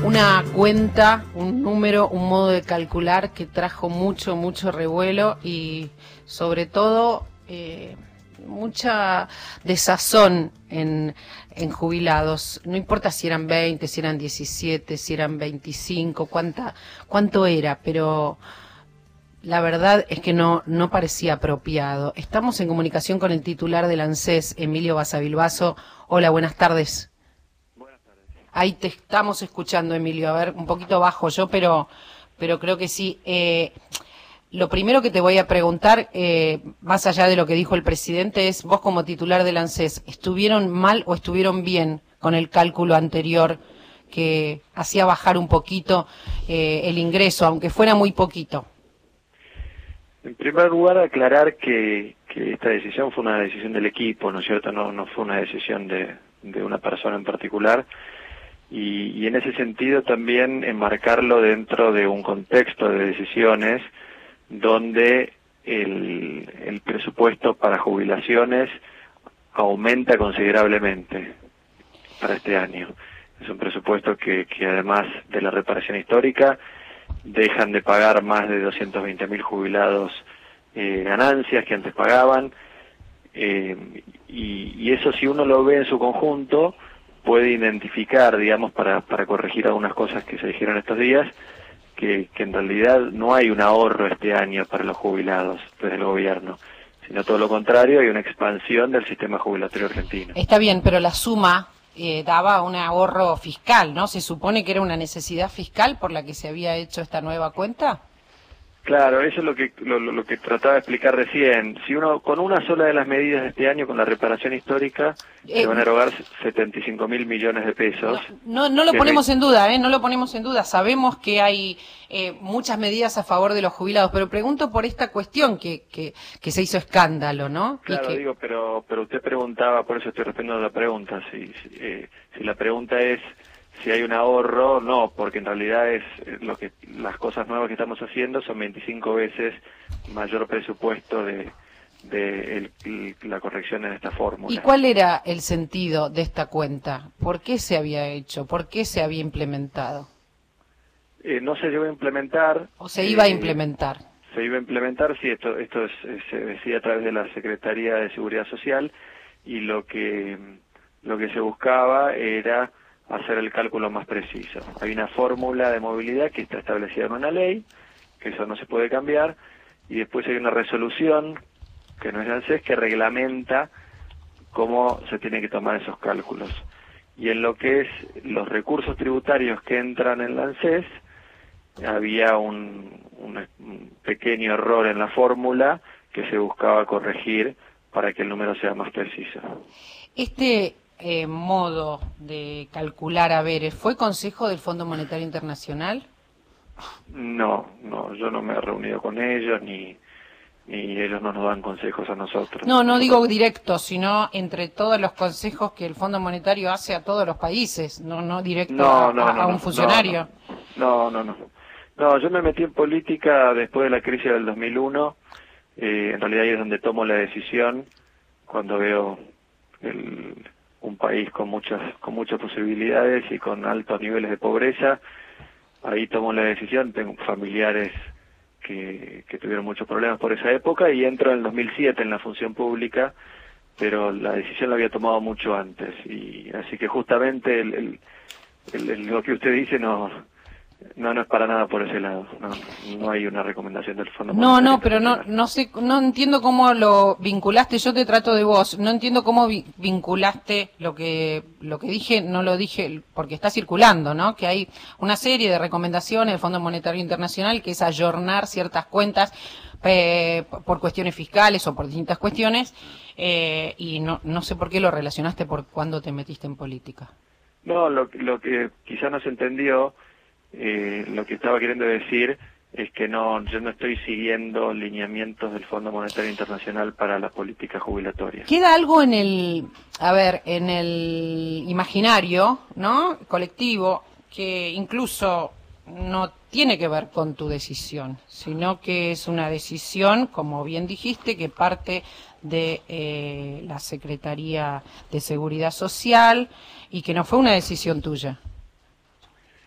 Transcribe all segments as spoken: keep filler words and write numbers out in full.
una cuenta, un número, un modo de calcular que trajo mucho, mucho revuelo y sobre todo eh, mucha desazón en, en jubilados. No importa si eran veinte, si eran diecisiete, si eran veinticinco, cuánta, cuánto era, pero la verdad es que no, no parecía apropiado. Estamos en comunicación con el titular del ANSES, Emilio Basavilbaso. Hola, buenas tardes. Ahí te estamos escuchando, Emilio. A ver, un poquito bajo yo, pero pero creo que sí. Eh, lo primero que te voy a preguntar, eh, más allá de lo que dijo el presidente, es vos como titular del ANSES, ¿estuvieron mal o estuvieron bien con el cálculo anterior que hacía bajar un poquito eh, el ingreso, aunque fuera muy poquito? En primer lugar, aclarar que, que esta decisión fue una decisión del equipo, ¿no es cierto? No, no fue una decisión de, de una persona en particular. Y, y en ese sentido también enmarcarlo dentro de un contexto de decisiones donde el, el presupuesto para jubilaciones aumenta considerablemente para este año. Es un presupuesto que, que además de la reparación histórica, dejan de pagar más de doscientos veinte mil jubilados eh, ganancias que antes pagaban, eh, y, y eso, si uno lo ve en su conjunto, puede identificar, digamos, para, para corregir algunas cosas que se dijeron estos días, que, que en realidad no hay un ahorro este año para los jubilados desde el gobierno, sino todo lo contrario, hay una expansión del sistema jubilatorio argentino. Está bien, pero la suma eh, daba un ahorro fiscal, ¿no? ¿Se supone que era una necesidad fiscal por la que se había hecho esta nueva cuenta? Claro, eso es lo que lo, lo que trataba de explicar recién. Si uno, con una sola de las medidas de este año, con la reparación histórica, eh, se van a erogar setenta y cinco mil millones de pesos. No, no, no lo ponemos en duda, ¿eh? No lo ponemos en duda. Sabemos que hay eh, muchas medidas a favor de los jubilados, pero pregunto por esta cuestión que, que, que se hizo escándalo, ¿no? Claro, que... digo, pero pero usted preguntaba, por eso estoy respondiendo a la pregunta. Si, si, eh, si la pregunta es si hay un ahorro, no, porque en realidad es lo que las cosas nuevas que estamos haciendo son veinticinco veces mayor presupuesto de, de el, el, la corrección en esta fórmula. ¿Y cuál era el sentido de esta cuenta? ¿Por qué se había hecho? ¿Por qué se había implementado? Eh, no se llegó a implementar. ¿O se iba eh, a implementar? Se iba a implementar, sí, esto, esto es, se decía a través de la Secretaría de Seguridad Social, y lo que, lo que se buscaba era hacer el cálculo más preciso. Hay una fórmula de movilidad que está establecida en una ley, que eso no se puede cambiar, y después hay una resolución, que no es el ANSES, que reglamenta cómo se tienen que tomar esos cálculos. Y en lo que es los recursos tributarios que entran en el ANSES, había un, un, un pequeño error en la fórmula que se buscaba corregir para que el número sea más preciso. Este eh, modo de calcular haberes, ¿fue consejo del Fondo Monetario Internacional? No, no, yo no me he reunido con ellos, ni, ni ellos no nos dan consejos a nosotros. No, no nosotros... digo directo, sino entre todos los consejos que el Fondo Monetario hace a todos los países, no, no directo no, a, no, a, no, a un no, funcionario. No, no, no, no. No, yo me metí en política después de la crisis del dos mil uno, eh, en realidad ahí es donde tomo la decisión, cuando veo el, un país con muchas con muchas posibilidades y con altos niveles de pobreza, ahí tomo la decisión. Tengo familiares que, que tuvieron muchos problemas por esa época, y entro en el dos mil siete en la función pública, pero la decisión la había tomado mucho antes, y así que justamente el, el, el, el, lo que usted dice no... No, no es para nada por ese lado. No, no hay una recomendación del Fondo No, Monetario no, pero no, no sé, no entiendo cómo lo vinculaste. Yo te trato de vos. No entiendo cómo vi vinculaste lo que lo que dije. No lo dije porque está circulando, ¿no? Que hay una serie de recomendaciones del Fondo Monetario Internacional que es ayornar ciertas cuentas eh, por cuestiones fiscales o por distintas cuestiones, eh, y no no sé por qué lo relacionaste por cuando te metiste en política. No, lo, lo que quizás no se entendió. Eh, lo que estaba queriendo decir es que no, yo no estoy siguiendo lineamientos del Fondo Monetario Internacional para la política jubilatoria. Queda algo en el, a ver, en el imaginario, ¿no? Colectivo, que incluso no tiene que ver con tu decisión, sino que es una decisión, como bien dijiste, que parte de eh, la Secretaría de Seguridad Social y que no fue una decisión tuya.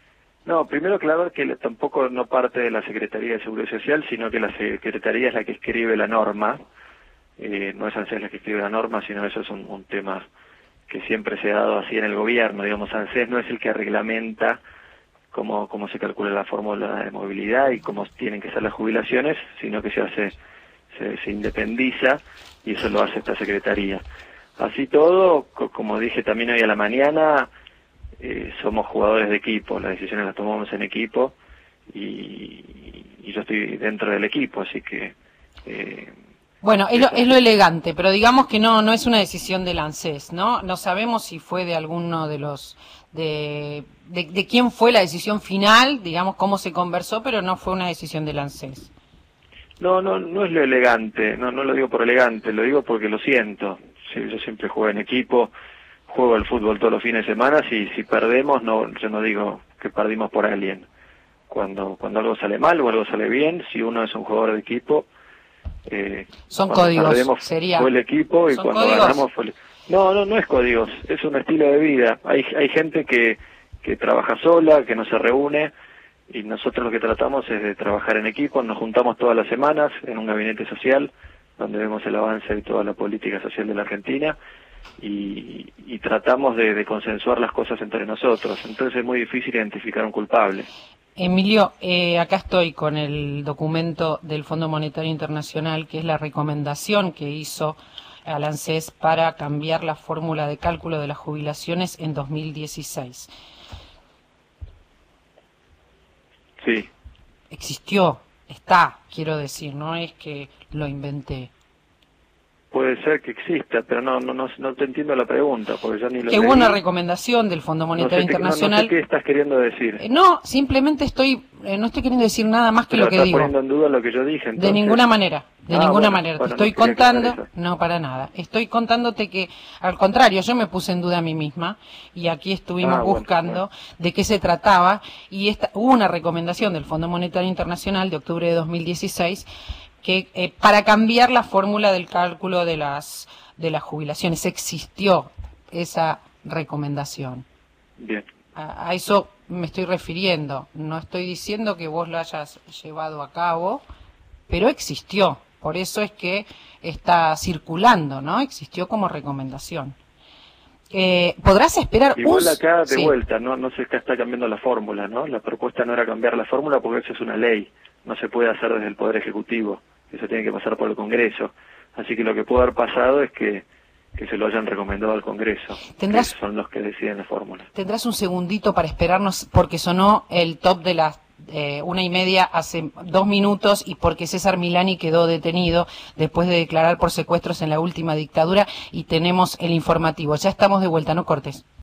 No, primero aclarar que tampoco no parte de la Secretaría de Seguridad Social, sino que la Secretaría es la que escribe la norma. Eh, no es ANSES la que escribe la norma, sino eso es un, un tema que siempre se ha dado así en el gobierno. Digamos, ANSES no es el que reglamenta cómo, cómo se calcula la fórmula de movilidad y cómo tienen que ser las jubilaciones, sino que se hace, se, se independiza y eso lo hace esta Secretaría. Así todo, co como dije también hoy a la mañana, eh, somos jugadores de equipo, las decisiones las tomamos en equipo y, y yo estoy dentro del equipo, así que... Eh, Bueno, es lo, es lo elegante, pero digamos que no no es una decisión del ANSES, ¿no? No sabemos si fue de alguno de los... de, de, de quién fue la decisión final, digamos, cómo se conversó, pero no fue una decisión del ANSES. No, no, no es lo elegante, no, no lo digo por elegante, lo digo porque lo siento. Sí, yo siempre juego en equipo, juego al fútbol todos los fines de semana, si, si perdemos, no, yo no digo que perdimos por alguien. Cuando, cuando algo sale mal o algo sale bien, si uno es un jugador de equipo... Eh, Son códigos, perdemos, sería. fue el equipo y cuando códigos? ganamos fue el... No, no, no es códigos, es un estilo de vida. Hay, hay gente que, que trabaja sola, que no se reúne, y nosotros lo que tratamos es de trabajar en equipo, nos juntamos todas las semanas en un gabinete social, donde vemos el avance de toda la política social de la Argentina, y, y tratamos de, de consensuar las cosas entre nosotros. Entonces es muy difícil identificar un culpable. Emilio, eh, acá estoy con el documento del Fondo Monetario Internacional, que es la recomendación que hizo al ANSES para cambiar la fórmula de cálculo de las jubilaciones en dos mil dieciséis. Sí. Existió, está, quiero decir, no es que lo inventé. Puede ser que exista, pero no no no, no te entiendo la pregunta, porque yo ni lo Que hubo una recomendación del Fondo Monetario no sé, Internacional. No, no sé qué estás queriendo decir. Eh, no, simplemente estoy, eh, no estoy queriendo decir nada más que pero lo que estás digo. poniendo en duda lo que yo dije, entonces. De ninguna manera, de ah, ninguna bueno, manera. Bueno, Te estoy no contando, no para nada. Estoy contándote que, al contrario, yo me puse en duda a mí misma y aquí estuvimos ah, bueno, buscando bueno. de qué se trataba y esta, hubo una recomendación del Fondo Monetario Internacional de octubre de dos mil dieciséis que eh, para cambiar la fórmula del cálculo de las de las jubilaciones existió esa recomendación. Bien. A, a eso me estoy refiriendo. No estoy diciendo que vos lo hayas llevado a cabo, pero existió. Por eso es que está circulando, ¿no? Existió como recomendación. Eh, ¿Podrás esperar Igual un... acá de sí. vuelta, no no se está cambiando la fórmula, ¿no? La propuesta no era cambiar la fórmula porque eso es una ley. No se puede hacer desde el Poder Ejecutivo. Eso tiene que pasar por el Congreso. Así que lo que puede haber pasado es que, que se lo hayan recomendado al Congreso. ¿Tendrás, que son los que deciden la fórmula. Tendrás un segundito para esperarnos porque sonó el top de las eh, una y media hace dos minutos y porque César Milani quedó detenido después de declarar por secuestros en la última dictadura y tenemos el informativo. Ya estamos de vuelta, no cortes.